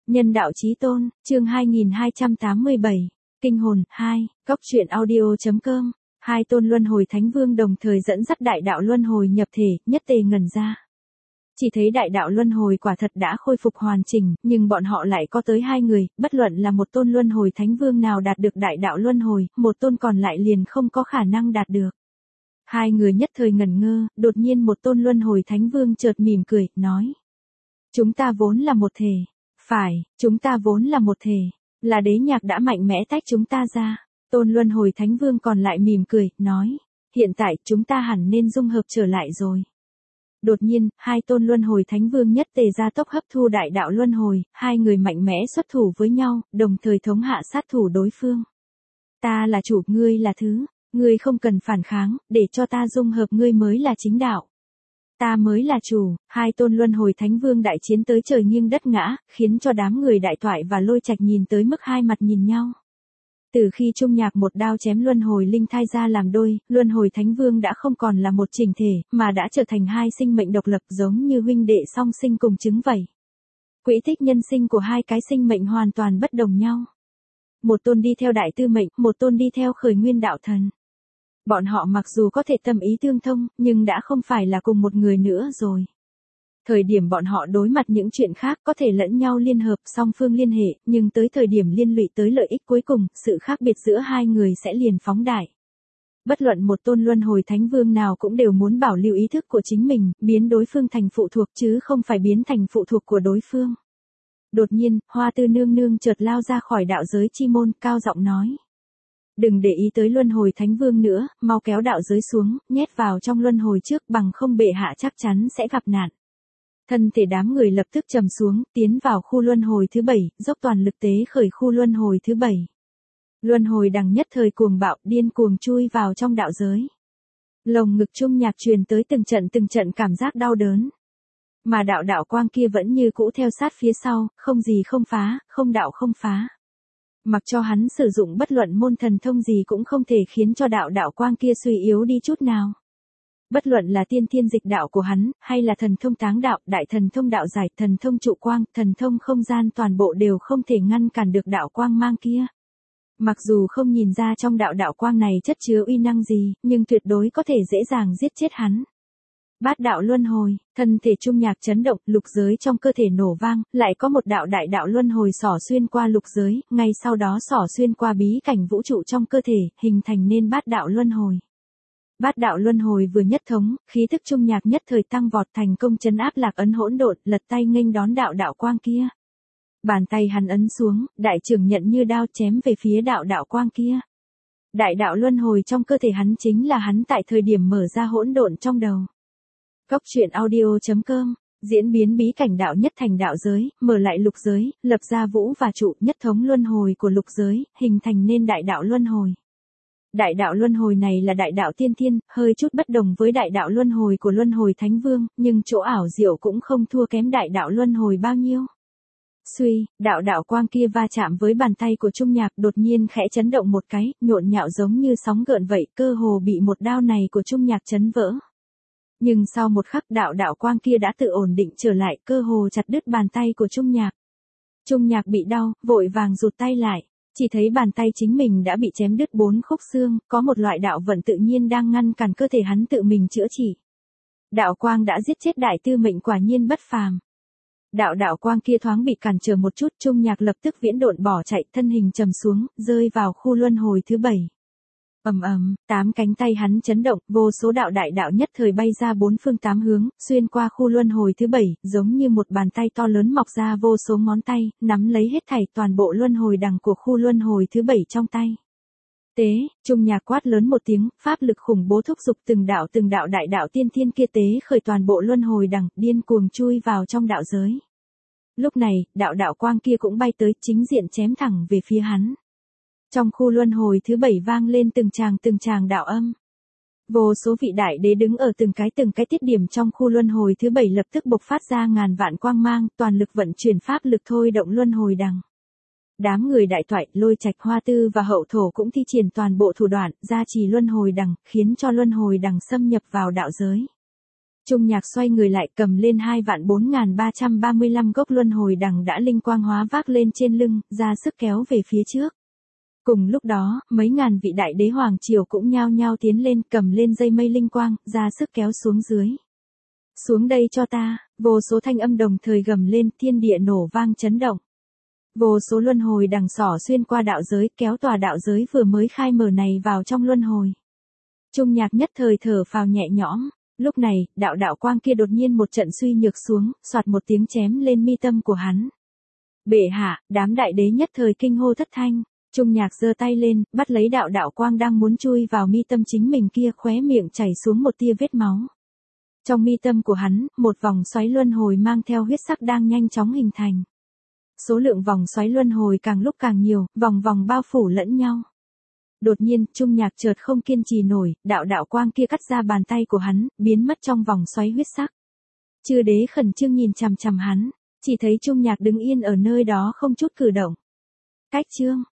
Nhân đạo chí tôn, chương 2287, Kinh hồn 2, Cốc truyện audio.com. Hai tôn luân hồi thánh vương đồng thời dẫn dắt đại đạo luân hồi nhập thể, nhất tề ngẩn ra. Chỉ thấy đại đạo luân hồi quả thật đã khôi phục hoàn chỉnh, nhưng bọn họ lại có tới hai người, bất luận là một tôn luân hồi thánh vương nào đạt được đại đạo luân hồi, một tôn còn lại liền không có khả năng đạt được. Hai người nhất thời ngẩn ngơ, đột nhiên một tôn luân hồi thánh vương chợt mỉm cười, nói. Chúng ta vốn là một thể. Phải, chúng ta vốn là một thể. Là đế nhạc đã mạnh mẽ tách chúng ta ra. Tôn luân hồi thánh vương còn lại mỉm cười, nói. Hiện tại chúng ta hẳn nên dung hợp trở lại rồi. Đột nhiên, hai tôn luân hồi thánh vương nhất tề ra tốc hấp thu đại đạo luân hồi, hai người mạnh mẽ xuất thủ với nhau, đồng thời thống hạ sát thủ đối phương. Ta là chủ, ngươi là thứ, ngươi không cần phản kháng, để cho ta dung hợp ngươi mới là chính đạo. Ta mới là chủ, hai tôn luân hồi thánh vương đại chiến tới trời nghiêng đất ngã, khiến cho đám người đại thoại và lôi trạch nhìn tới mức hai mặt nhìn nhau. Từ khi Trung Nhạc một đao chém luân hồi linh thai ra làm đôi, luân hồi thánh vương đã không còn là một chỉnh thể, mà đã trở thành hai sinh mệnh độc lập giống như huynh đệ song sinh cùng trứng vậy. Quỹ tích nhân sinh của hai cái sinh mệnh hoàn toàn bất đồng nhau. Một tôn đi theo đại tư mệnh, một tôn đi theo khởi nguyên đạo thần. Bọn họ mặc dù có thể tâm ý tương thông, nhưng đã không phải là cùng một người nữa rồi. Thời điểm bọn họ đối mặt những chuyện khác có thể lẫn nhau liên hợp song phương liên hệ, nhưng tới thời điểm liên lụy tới lợi ích cuối cùng, sự khác biệt giữa hai người sẽ liền phóng đại. Bất luận một tôn luân hồi thánh vương nào cũng đều muốn bảo lưu ý thức của chính mình, biến đối phương thành phụ thuộc chứ không phải biến thành phụ thuộc của đối phương. Đột nhiên, Hoa Tư nương nương chợt lao ra khỏi đạo giới chi môn, cao giọng nói. Đừng để ý tới luân hồi thánh vương nữa, mau kéo đạo giới xuống, nhét vào trong luân hồi trước, bằng không bệ hạ chắc chắn sẽ gặp nạn. Thân thể đám người lập tức trầm xuống, tiến vào khu luân hồi thứ 7, dốc toàn lực tế khởi khu luân hồi thứ 7. Luân hồi đằng nhất thời cuồng bạo, điên cuồng chui vào trong đạo giới. Lồng ngực Trung Nhạc truyền tới từng trận cảm giác đau đớn. Mà đạo quang kia vẫn như cũ theo sát phía sau, không gì không phá, không đạo không phá. Mặc cho hắn sử dụng bất luận môn thần thông gì cũng không thể khiến cho đạo quang kia suy yếu đi chút nào. Bất luận là tiên thiên dịch đạo của hắn, hay là thần thông táng đạo, đại thần thông đạo giải, thần thông trụ quang, thần thông không gian toàn bộ đều không thể ngăn cản được đạo quang mang kia. Mặc dù không nhìn ra trong đạo quang này chất chứa uy năng gì, nhưng tuyệt đối có thể dễ dàng giết chết hắn. Bát đạo luân hồi, thân thể Trung Nhạc chấn động, lục giới trong cơ thể nổ vang, lại có một đại đạo luân hồi xỏ xuyên qua lục giới, ngay sau đó xỏ xuyên qua bí cảnh vũ trụ trong cơ thể, hình thành nên bát đạo luân hồi. Bát đạo luân hồi vừa nhất thống, khí thức Trung Nhạc nhất thời tăng vọt, thành công trấn áp Lạc Ấn hỗn độn, lật tay nghênh đón đạo quang kia. Bàn tay hắn ấn xuống, đại trưởng nhận như đao chém về phía đạo quang kia. Đại đạo luân hồi trong cơ thể hắn chính là hắn tại thời điểm mở ra hỗn độn trong đầu. Cốc truyện audio.com, diễn biến bí cảnh đạo nhất thành đạo giới, mở lại lục giới, lập ra vũ và trụ, nhất thống luân hồi của lục giới, hình thành nên đại đạo luân hồi. Đại đạo luân hồi này là đại đạo tiên thiên, hơi chút bất đồng với đại đạo luân hồi của luân hồi thánh vương, nhưng chỗ ảo diệu cũng không thua kém đại đạo luân hồi bao nhiêu. Suy, đạo quang kia va chạm với bàn tay của Trung Nhạc, đột nhiên khẽ chấn động một cái, nhộn nhạo giống như sóng gợn vậy, cơ hồ bị một đao này của Trung Nhạc chấn vỡ. Nhưng sau một khắc đạo quang kia đã tự ổn định trở lại, cơ hồ chặt đứt bàn tay của Trung Nhạc. Trung Nhạc bị đau, vội vàng rụt tay lại, chỉ thấy bàn tay chính mình đã bị chém đứt 4 khúc xương, có một loại đạo vận tự nhiên đang ngăn cản cơ thể hắn tự mình chữa trị. Đạo quang đã giết chết đại tư mệnh, quả nhiên bất phàm. Đạo quang kia thoáng bị cản trở một chút, Trung Nhạc lập tức viễn độn bỏ chạy, thân hình trầm xuống, rơi vào khu luân hồi thứ 7. Ầm, 8 cánh tay hắn chấn động, vô số đại đạo nhất thời bay ra 4 phương 8 hướng, xuyên qua khu luân hồi thứ 7, giống như một bàn tay to lớn mọc ra vô số ngón tay, nắm lấy hết thảy toàn bộ luân hồi đằng của khu luân hồi thứ 7 trong tay. Tế, Trung Nhạc quát lớn một tiếng, pháp lực khủng bố thúc giục từng đạo đại đạo tiên thiên kia tế khởi toàn bộ luân hồi đằng, điên cuồng chui vào trong đạo giới. Lúc này, đạo quang kia cũng bay tới, chính diện chém thẳng về phía hắn. Trong khu luân hồi thứ 7 vang lên từng tràng đạo âm. Vô số vị đại đế đứng ở từng cái tiết điểm trong khu luân hồi thứ 7 lập tức bộc phát ra ngàn vạn quang mang, toàn lực vận chuyển pháp lực thôi động luân hồi đằng. Đám người đại thoại, lôi trạch, Hoa Tư và hậu thổ cũng thi triển toàn bộ thủ đoạn, gia trì luân hồi đằng, khiến cho luân hồi đằng xâm nhập vào đạo giới. Trung Nhạc xoay người lại cầm lên 2.4335 gốc luân hồi đằng đã linh quang hóa vác lên trên lưng, ra sức kéo về phía trước. Cùng lúc đó, mấy ngàn vị đại đế hoàng triều cũng nhao nhao tiến lên cầm lên dây mây linh quang, ra sức kéo xuống dưới. Xuống đây cho ta, vô số thanh âm đồng thời gầm lên, thiên địa nổ vang chấn động. Vô số luân hồi đằng xỏ xuyên qua đạo giới, kéo tòa đạo giới vừa mới khai mở này vào trong luân hồi. Trung Nhạc nhất thời thở phào nhẹ nhõm. Lúc này, đạo quang kia đột nhiên một trận suy nhược xuống, soạt một tiếng chém lên mi tâm của hắn. Bệ hạ, đám đại đế nhất thời kinh hô thất thanh. Trung Nhạc giơ tay lên, bắt lấy đạo quang đang muốn chui vào mi tâm chính mình kia, khóe miệng chảy xuống một tia vết máu. Trong mi tâm của hắn, một vòng xoáy luân hồi mang theo huyết sắc đang nhanh chóng hình thành. Số lượng vòng xoáy luân hồi càng lúc càng nhiều, vòng bao phủ lẫn nhau. Đột nhiên, Trung Nhạc chợt không kiên trì nổi, đạo quang kia cắt ra bàn tay của hắn, biến mất trong vòng xoáy huyết sắc. Chư đế khẩn trương nhìn chằm chằm hắn, chỉ thấy Trung Nhạc đứng yên ở nơi đó không chút cử động. Cách chương